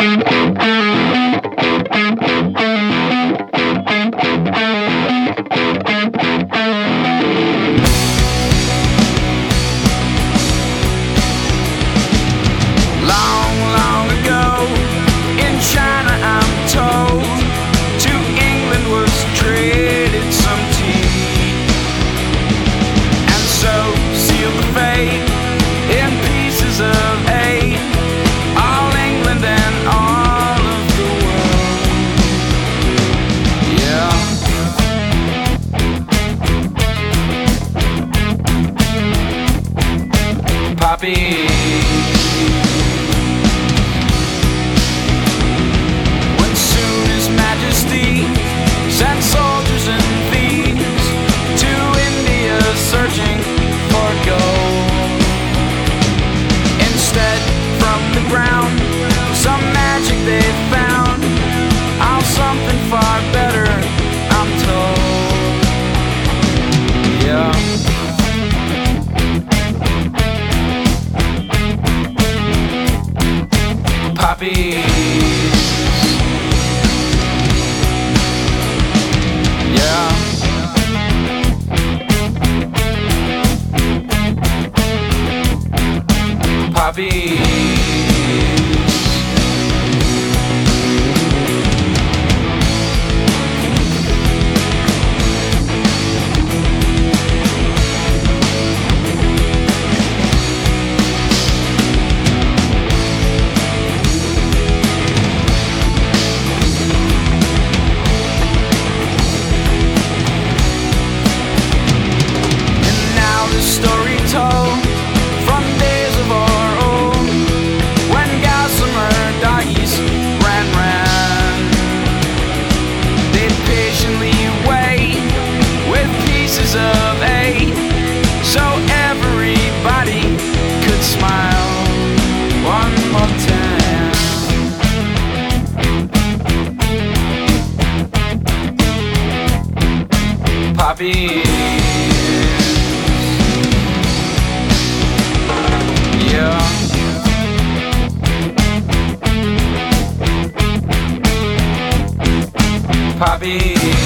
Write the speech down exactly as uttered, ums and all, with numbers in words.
Poppy. When soon His Majesty sent soldiers and thieves to India searching for gold. Instead, from the ground, some magic they found. Oh, something far better, I'm told. Yeah. Poppies. Yeah. Poppies. Story told from days of our old, when gossamer doggies ran ran. They'd patiently wait with pieces of eight, so everybody could smile one more time. Poppy. Poppy.